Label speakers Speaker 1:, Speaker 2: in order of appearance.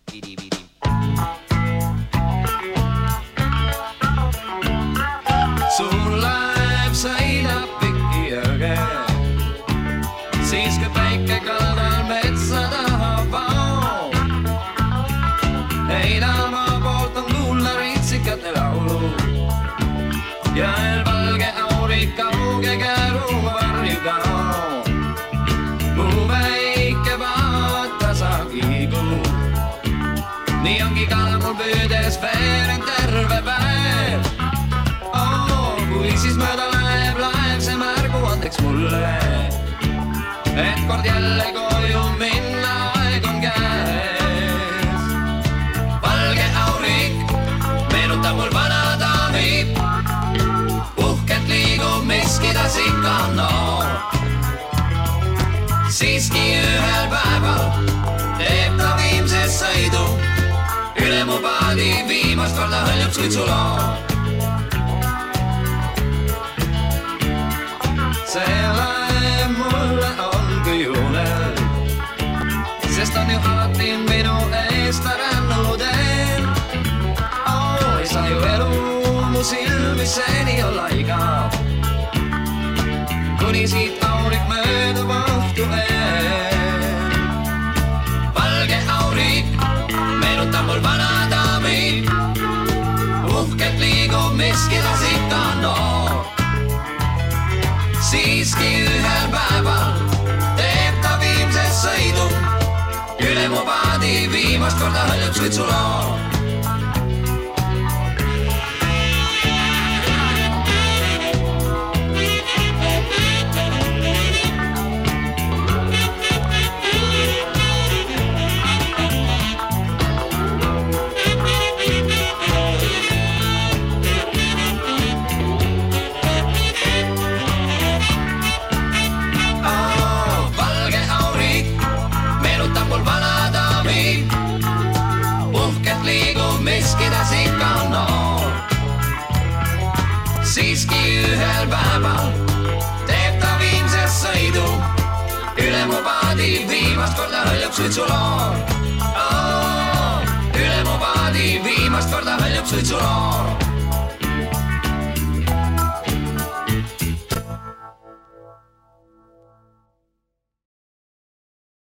Speaker 1: Sul laev sõidab pikki jõge, siis kui päike kaldal metsa taha vaob. Heinamaa poolt on kuulda ritsikate laulu ja valge aurik kauge käru varju kaob. Mu väike vaata sa kiigu, nii ongi ka mul püüdes veerend terve päev. Kui siis mööda läheb laev, see märgu andeks mulle, et kord jälle koju minna aeg on käes. Valge aurik meenutab mul vana daami, uhkelt liigub miski tas ikka on noor. Siiski ühel päeval teeb ta viimse sõidu, üle mu paadi viimast korda hõljub suitsuloo. See laev mulle on kujunev, sest on ju alati minu eest rännud eel. Ei saa ju elu mu silmi seni olla igav, kuni siit aurik möödub õhtu eel. Valge aurik meenutab mul vana daami, uhkelt liigub miski tas ikka on noor. Siiski ühel päeval teeb ta viimse sõidu, üle mu paadi viimast korda hõljub suitsuloo. Siiski ühel päeval teeb ta viimse sõidu, üle mu paadi viimast korda hõljub suitsuloo. Üle mu paadi viimast korda hõljub suitsuloo.